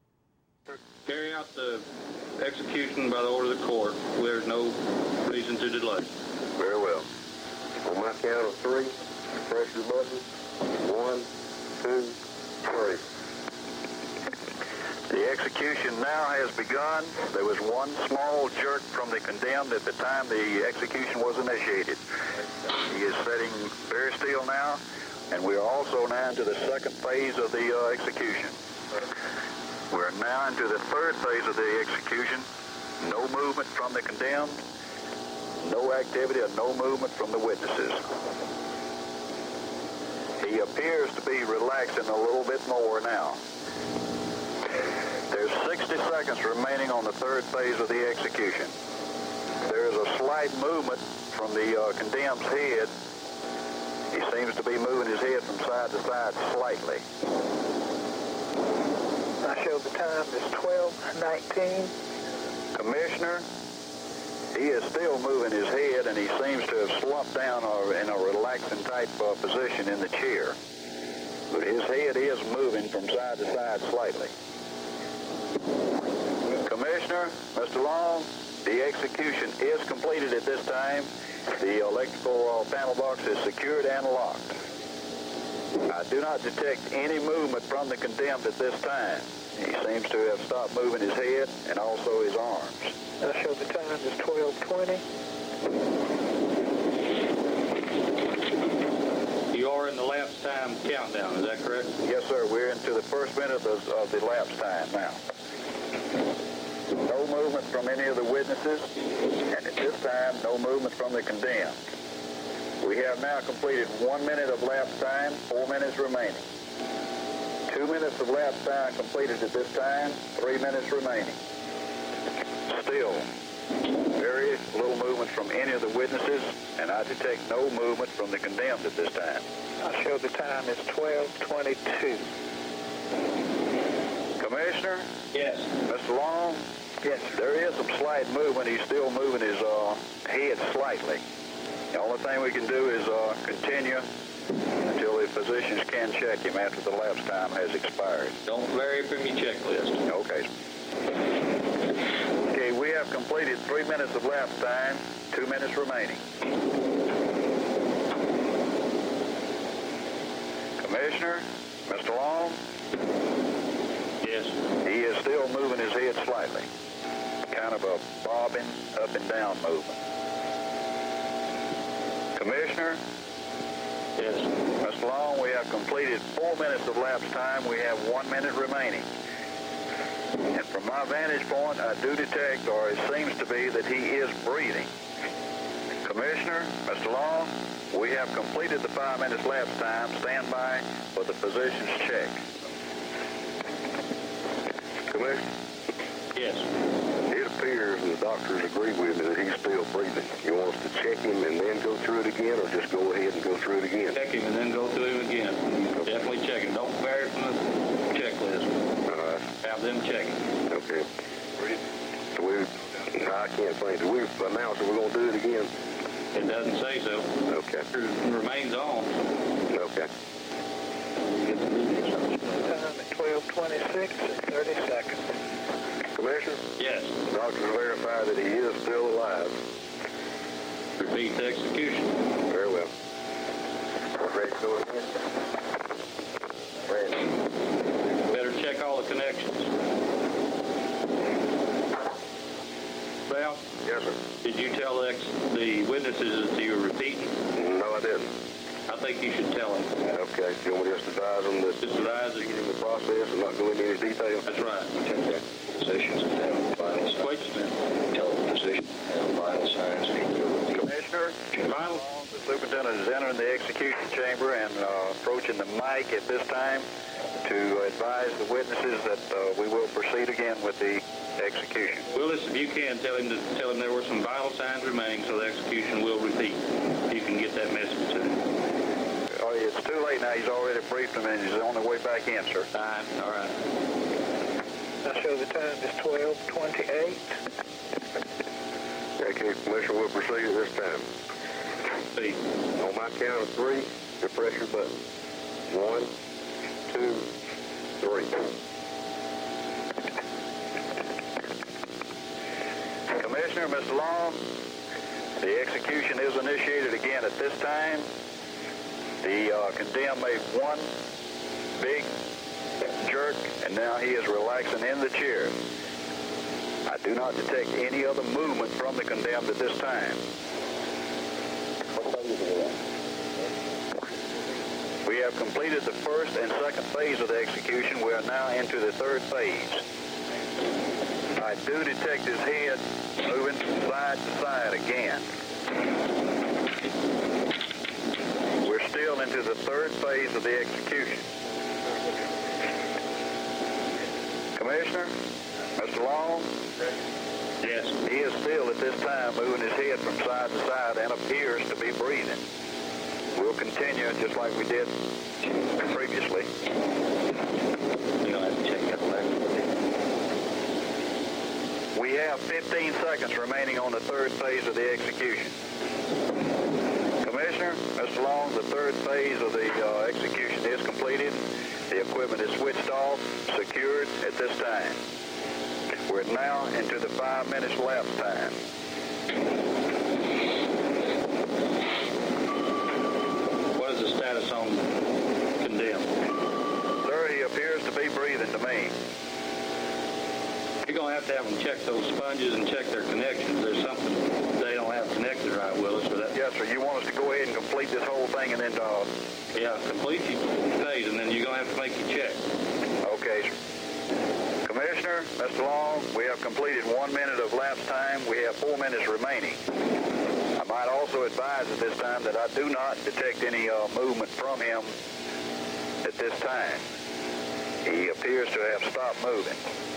Carry out the execution by the order of the court. There's no reason to delay. Very well. On my count of three, press your button. One, two, three. The execution now has begun. There was one small jerk from the condemned at the time the execution was initiated. He is sitting very still now, and we are also now into the second phase of the uh, execution. We're now into the third phase of the execution. No movement from the condemned, no activity or no movement from the witnesses. He appears to be relaxing a little bit more now. There's sixty seconds remaining on the third phase of the execution. There's a slight movement from the uh, condemned's head. He seems to be moving his head from side to side slightly. I show the time is twelve nineteen. Commissioner, he is still moving his head, and he seems to have slumped down or in a relaxing type uh, position in the chair. But his head is moving from side to side slightly. Commissioner, Mister Long, the execution is completed at this time. The electrical uh, panel box is secured and locked. I do not detect any movement from the condemned at this time. He seems to have stopped moving his head and also his arms. I show the time is twelve twenty. You are in the lapse time countdown, is that correct? Yes, sir. We're into the first minute of the, of the lapse time now. No movement from any of the witnesses, and at this time, no movement from the condemned. We have now completed one minute of lapse time, four minutes remaining. Two minutes of lapse time completed at this time, three minutes remaining. Still, very little movement from any of the witnesses, and I detect no movement from the condemned at this time. I show the time is twelve twenty-two. Commissioner? Yes. Mister Long? Yes. There is some slight movement. He's still moving his uh, head slightly. The only thing we can do is uh, continue until the physicians can check him after the lapse time has expired. Don't vary from your checklist. Okay. Okay, we have completed three minutes of lapse time, two minutes remaining. Commissioner, Mister Long? Yes. He is still moving his head slightly. Kind of a bobbing up and down movement. Commissioner? Yes. Mister Long, we have completed four minutes of lapse time. We have one minute remaining. And from my vantage point, I do detect, or it seems to be, that he is breathing. Commissioner, Mister Long, we have completed the five minutes lapse time. Stand by for the physician's check. Commissioner? Yes. It appears, and the doctors agree with me, that he's still breathing. You want us to check him and then go through it again, or just go ahead and go through it again? Check him and then go through him again. Definitely check him. Don't vary from the checklist. All right. Have them check him. Okay. So we, I can't think. Do we announce that we're going to do it again? It doesn't say so. Okay. It remains on. Okay. Time at twelve twenty-six and thirty seconds. Commissioner? Yes. Doctors verify that he is still alive. Repeat the execution. Very well. Ready to go again? Ready. Better check all the connections. Well? Yes, sir. Did you tell the, ex the witnesses that you were repeating? No, I didn't. I think you should tell them. Okay. You want me to just advise them that... Just advise them. Get in the process and not go into any detail? That's right. Okay. Physicians and vital signs. Wait a minute. Tell the physician and vital signs. Commissioner, Final. the superintendent is entering the execution chamber and uh, approaching the mic at this time to advise the witnesses that uh, we will proceed again with the execution. Willis, if you can, tell him to tell him there were some vital signs remaining, so the execution will repeat. You can get that message to him. Oh, it's too late now. He's already briefed him, and he's on the way back in, sir. Fine. All right. I show the time is twelve twenty-eight. Okay, Commissioner, we'll proceed at this time. See. On my count of three, you press your button. One, two, three. Commissioner, Mister Long, the execution is initiated again at this time. The uh, condemned made one big jerk, and now he is relaxing in the chair. I do not detect any other movement from the condemned at this time. We have completed the first and second phase of the execution. We are now into the third phase. I do detect his head moving from side to side again. We're still into the third phase of the execution. Commissioner, Mister Long? Yes. He is still at this time moving his head from side to side and appears to be breathing. We'll continue just like we did previously. You're going to have to check that later. We have fifteen seconds remaining on the third phase of the execution. Commissioner, Mister Long, the third phase of the uh, execution is completed. The equipment is switched off, secured at this time. We're now into the five minutes lapse time. What is the status on condemned? Sir, he appears to be breathing to me. You're going to have to have them check those sponges and check their connections. There's something they don't have connected right, Willis. For that. Yes, sir. You want us to go ahead and complete this whole thing and then... Uh... Yeah, complete your phase, and then you're going to have to make your check. Okay, sir. Commissioner, Mister Long, we have completed one minute of lapse time. We have four minutes remaining. I might also advise at this time that I do not detect any uh, movement from him at this time. He appears to have stopped moving.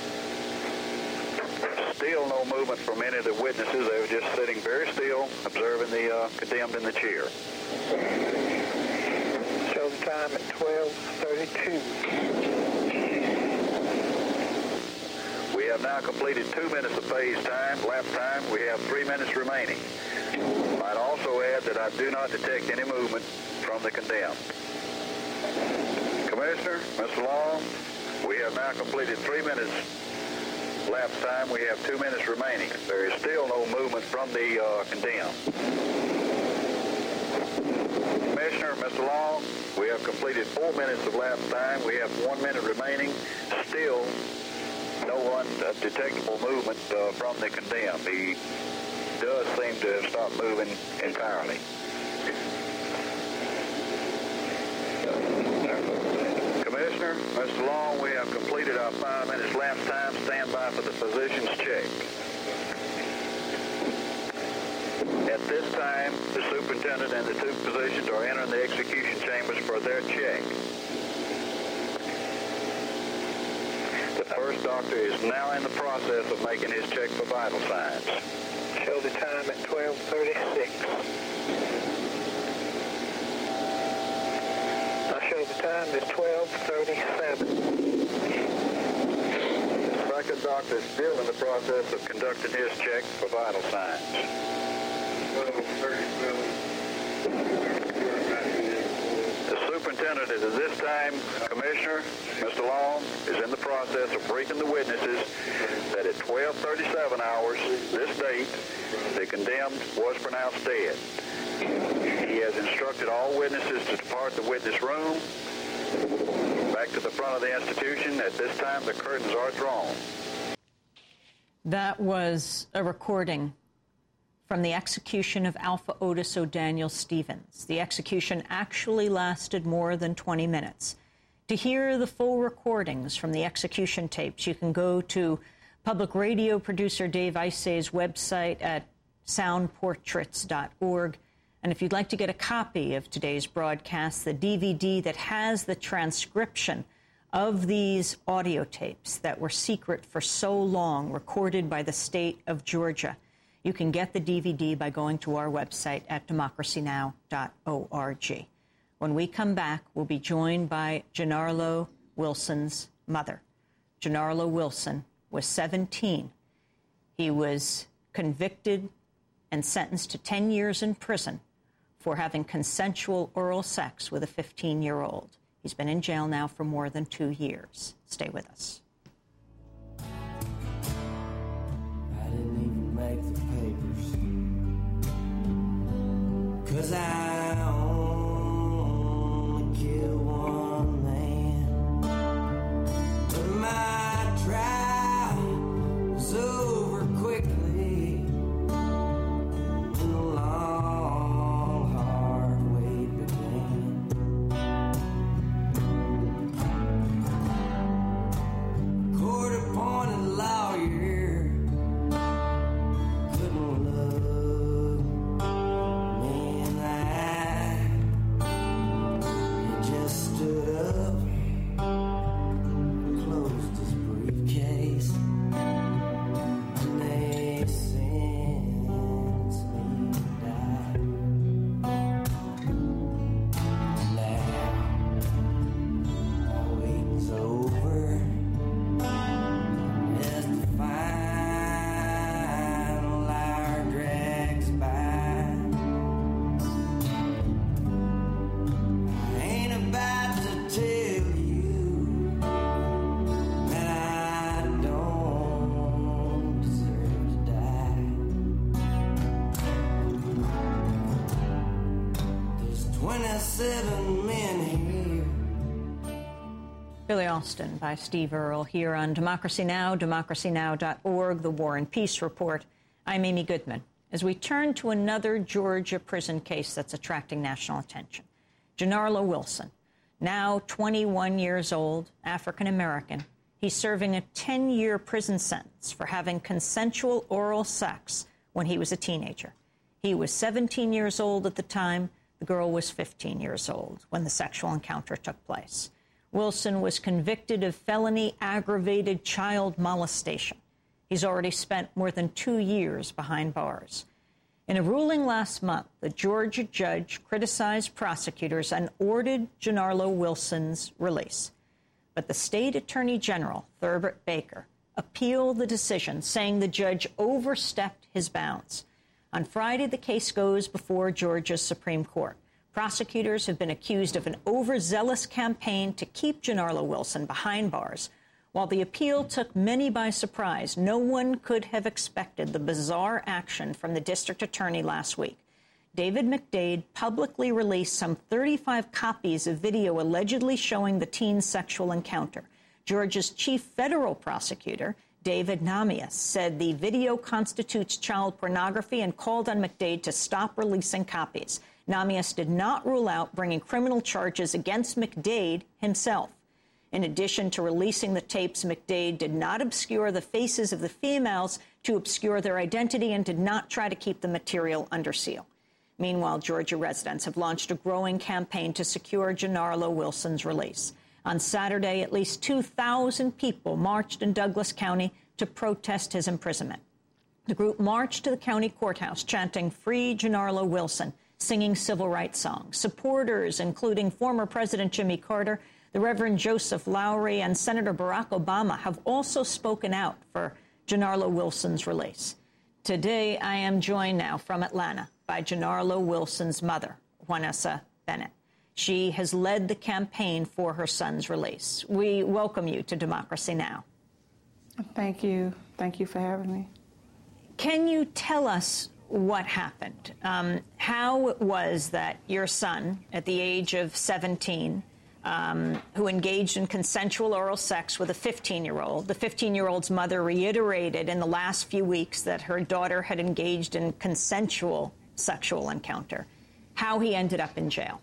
Still no movement from any of the witnesses. They were just sitting very still, observing the uh, condemned in the chair. Show the time at twelve thirty-two. We have now completed two minutes of phase time, lapse time. We have three minutes remaining. I'd also add that I do not detect any movement from the condemned. Commissioner, Mister Long, we have now completed three minutes lapse time. We have two minutes remaining. There is still no movement from the uh, condemned. Commissioner, Mister Long, we have completed four minutes of lapse time. We have one minute remaining. Still no one uh, detectable movement uh, from the condemned. He does seem to have stopped moving entirely. Commissioner, Mister Long, we have completed our five minutes lapse time. Stand by for the physician's check. At this time, the superintendent and the two physicians are entering the execution chambers for their check. The first doctor is now in the process of making his check for vital signs. Show the time at twelve thirty-six. I show the time is twelve thirty-seven. The second doctor is still in the process of conducting his check for vital signs. The superintendent is at this time, Commissioner, Mister Long, is in the process of briefing the witnesses that at twelve thirty-seven hours, this date, the condemned was pronounced dead. He has instructed all witnesses to depart the witness room. Back to the front of the institution. At this time, the curtains are drawn. That was a recording from the execution of Alpha Otis O'Daniel Stevens. The execution actually lasted more than twenty minutes. To hear the full recordings from the execution tapes, you can go to public radio producer Dave Isay's website at sound portraits dot org. And if you'd like to get a copy of today's broadcast, the D V D that has the transcription of these audio tapes that were secret for so long, recorded by the state of Georgia, you can get the D V D by going to our website at democracy now dot org. When we come back, we'll be joined by Giancarlo Wilson's mother. Giancarlo Wilson was seventeen. He was convicted and sentenced to ten years in prison for having consensual oral sex with a fifteen-year-old. He's been in jail now for more than two years. Stay with us. I didn't even make the papers, 'cause I only kill one man. But my trial was over quickly, and the long, hard wait began. Court-appointed lawyer couldn't look me in the eye. He just stood up, closed his briefcase, and they sentenced me to die. Now, my waiting's over. As the final hour drags by, I ain't about to tell you that I don't deserve to die. There's twenty-seven men here. Billy Austin by Steve Earle here on Democracy Now!, democracy now dot org, the War and Peace Report. I'm Amy Goodman. As we turn to another Georgia prison case that's attracting national attention, Giancarlo Wilson, now twenty-one years old, African-American. He's serving a ten-year prison sentence for having consensual oral sex when he was a teenager. He was seventeen years old at the time. The girl was fifteen years old when the sexual encounter took place. Wilson was convicted of felony aggravated child molestation. He's already spent more than two years behind bars. In a ruling last month, the Georgia judge criticized prosecutors and ordered Giancarlo Wilson's release. But the state attorney general, Thurbert Baker, appealed the decision, saying the judge overstepped his bounds. On Friday, the case goes before Georgia's Supreme Court. Prosecutors have been accused of an overzealous campaign to keep Giancarlo Wilson behind bars. While the appeal took many by surprise, no one could have expected the bizarre action from the district attorney last week. David McDade publicly released some thirty-five copies of video allegedly showing the teen's sexual encounter. Georgia's chief federal prosecutor, David Namias, said the video constitutes child pornography and called on McDade to stop releasing copies. Namias did not rule out bringing criminal charges against McDade himself. In addition to releasing the tapes, McDade did not obscure the faces of the females to obscure their identity and did not try to keep the material under seal. Meanwhile, Georgia residents have launched a growing campaign to secure Gennaro Wilson's release. On Saturday, at least two thousand people marched in Douglas County to protest his imprisonment. The group marched to the county courthouse chanting "Free Gennaro Wilson," singing civil rights songs. Supporters, including former President Jimmy Carter, the Reverend Joseph Lowry, and Senator Barack Obama, have also spoken out for Gennaro Wilson's release. Today, I am joined now from Atlanta by Gennaro Wilson's mother, Juanessa Bennett. She has led the campaign for her son's release. We welcome you to Democracy Now! Thank you. Thank you for having me. Can you tell us what happened? Um, how it was that your son, at the age of seventeen, um, who engaged in consensual oral sex with a fifteen-year-old, the fifteen-year-old's mother reiterated in the last few weeks that her daughter had engaged in consensual sexual encounter, how he ended up in jail?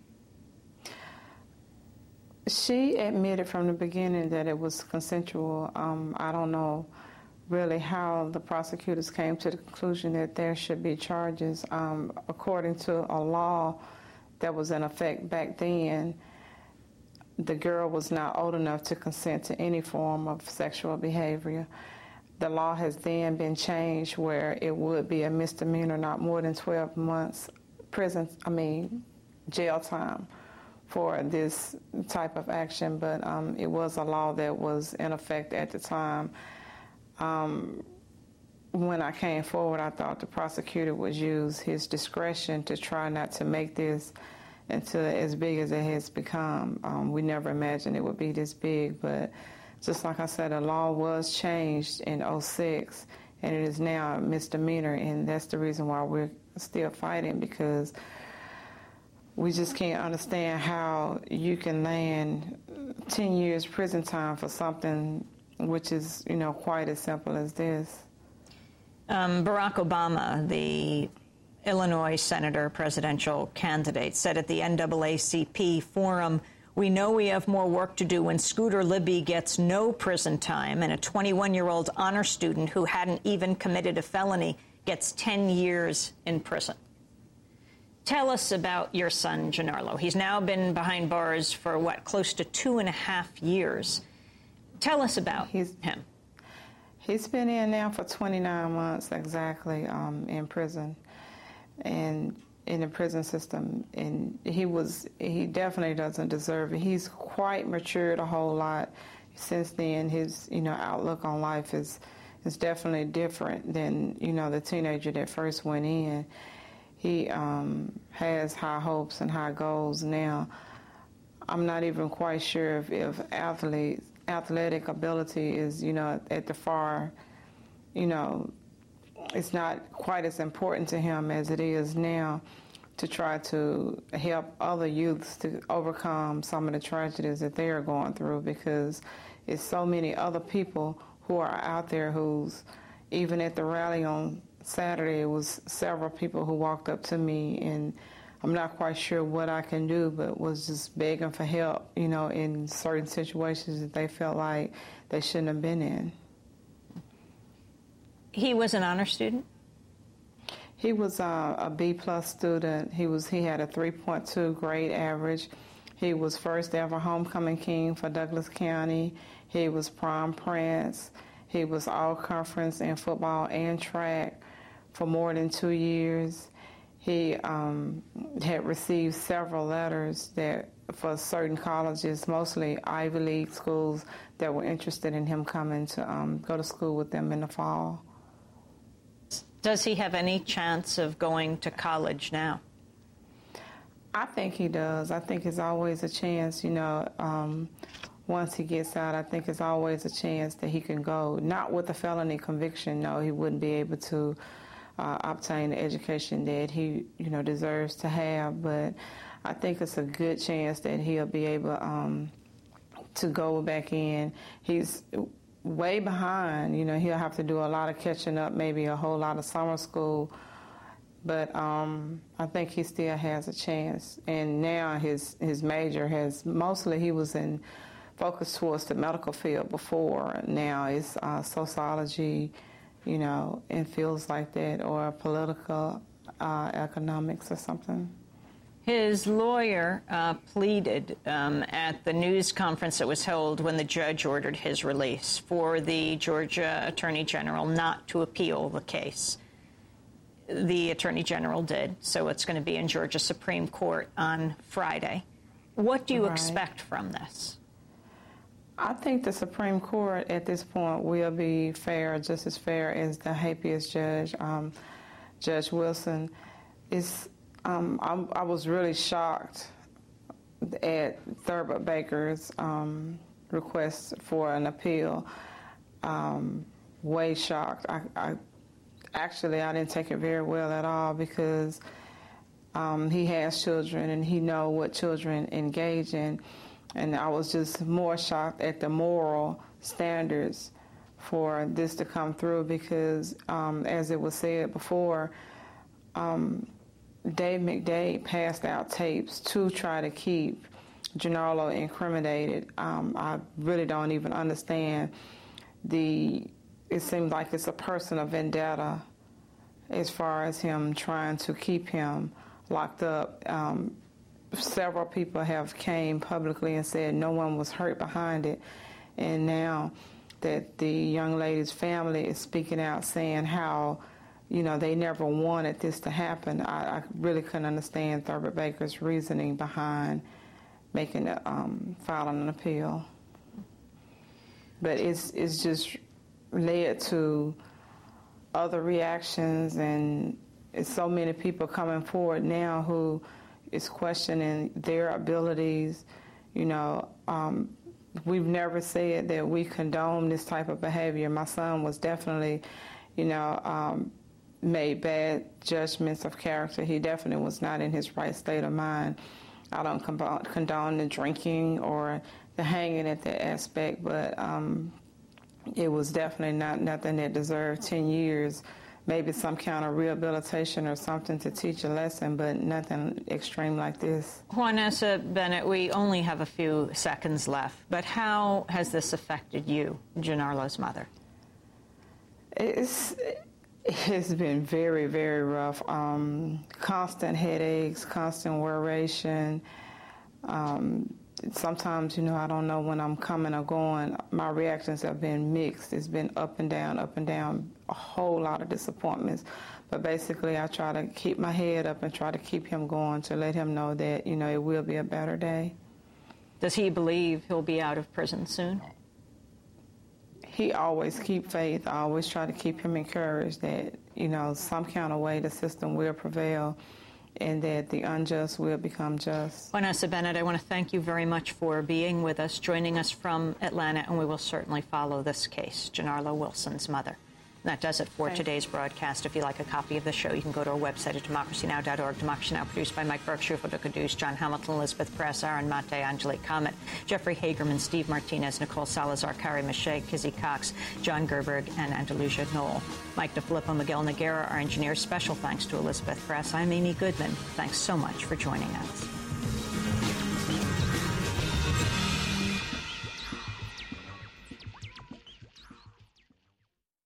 She admitted from the beginning that it was consensual. Um, I don't know really how the prosecutors came to the conclusion that there should be charges. Um, according to a law that was in effect back then, the girl was not old enough to consent to any form of sexual behavior. The law has then been changed where it would be a misdemeanor, not more than twelve months prison, I mean, jail time for this type of action, but um, it was a law that was in effect at the time. Um, when I came forward, I thought the prosecutor would use his discretion to try not to make this into as big as it has become. Um, we never imagined it would be this big, but just like I said, the law was changed in oh six, and it is now a misdemeanor, and that's the reason why we're still fighting, because we just can't understand how you can land ten years prison time for something which is, you know, quite as simple as this. Um, Barack Obama, the Illinois senator presidential candidate, said at the N double A C P forum, "We know we have more work to do when Scooter Libby gets no prison time and a twenty-one-year-old honor student who hadn't even committed a felony gets ten years in prison." Tell us about your son, Gennaro. He's now been behind bars for, what, close to two and a half years. Tell us about he's, him. He's been in now for twenty-nine months exactly um, in prison, and in the prison system. And he was, he definitely doesn't deserve it. He's quite matured a whole lot since then. His, you know, outlook on life is is definitely different than, you know, the teenager that first went in. He um, has high hopes and high goals now. I'm not even quite sure if, if athletes, athletic ability is, you know, at the far, you know, it's not quite as important to him as it is now to try to help other youths to overcome some of the tragedies that they are going through, because it's so many other people who are out there who's, even at the rally on Saturday, it was several people who walked up to me, and I'm not quite sure what I can do, but was just begging for help, you know, in certain situations that they felt like they shouldn't have been in. He was an honor student? He was uh, a B-plus student. He was he had a three point two grade average. He was first ever homecoming king for Douglas County. He was prom prince. He was all-conference in football and track for more than two years. He um, had received several letters that for certain colleges, mostly Ivy League schools, that were interested in him coming to um, go to school with them in the fall. Does he have any chance of going to college now? I think he does. I think it's always a chance, you know, um, once he gets out, I think it's always a chance that he can go. Not with a felony conviction, no, he wouldn't be able to uh, obtain the education that he, you know, deserves to have, but I think it's a good chance that he'll be able um, to go back in. He's way behind, you know, he'll have to do a lot of catching up, maybe a whole lot of summer school, but um, I think he still has a chance. And now his his major has mostly he was in focused towards the medical field before. Now it's uh, sociology, you know, and fields like that, or political uh, economics or something. His lawyer uh, pleaded um, at the news conference that was held when the judge ordered his release for the Georgia Attorney General not to appeal the case. The Attorney General did, so it's going to be in Georgia Supreme Court on Friday. What do you Right. expect from this? I think the Supreme Court at this point will be fair, just as fair as the habeas judge, um, Judge Wilson. Is um, I, I was really shocked at Thurber Baker's um, request for an appeal. Um, way shocked. I, I actually I didn't take it very well at all, because um, he has children and he knows what children engage in. And I was just more shocked at the moral standards for this to come through, because, um, as it was said before, um, Dave McDade passed out tapes to try to keep Gennaro incriminated. Um, I really don't even understand the, it seems like it's a personal vendetta as far as him trying to keep him locked up. Um, Several people have came publicly and said no one was hurt behind it. And now that the young lady's family is speaking out saying how, you know, they never wanted this to happen, I, I really couldn't understand Thurber Baker's reasoning behind making a, um, filing an appeal. But it's, it's just led to other reactions, and it's so many people coming forward now who is questioning their abilities. You know, um, we've never said that we condone this type of behavior. My son was definitely, you know, um, made bad judgments of character. He definitely was not in his right state of mind. I don't condone the drinking or the hanging at that aspect, but um, it was definitely not nothing that deserved ten years. Maybe some kind of rehabilitation or something to teach a lesson, but nothing extreme like this. Juanessa Bennett, we only have a few seconds left, but how has this affected you, Gennaro's mother? It's, it's been very, very rough. Um, constant headaches, constant worration. Um, sometimes, you know, I don't know when I'm coming or going. My reactions have been mixed. It's been up and down, up and down, a whole lot of disappointments. But basically, I try to keep my head up and try to keep him going to let him know that, you know, it will be a better day. Does he believe he'll be out of prison soon? He always keep faith. I always try to keep him encouraged that, you know, some kind of way the system will prevail, and that the unjust will become just. Juanessa Bennett, I want to thank you very much for being with us, joining us from Atlanta, and we will certainly follow this case, Gennaro Wilson's mother. And that does it for Thanks. today's broadcast. If you'd like a copy of the show, you can go to our website at democracy now dot org. Democracy Now! Produced by Mike Burke, Shufel Dukaduce, John Hamilton, Elizabeth Press, Aaron Mate, Angelique Comet, Jeffrey Hagerman, Steve Martinez, Nicole Salazar, Carrie Mache, Kizzy Cox, John Gerberg, and Andalusia Knoll. Mike DeFilippo, Miguel Noguera, our engineers. Special thanks to Elizabeth Press. I'm Amy Goodman. Thanks so much for joining us.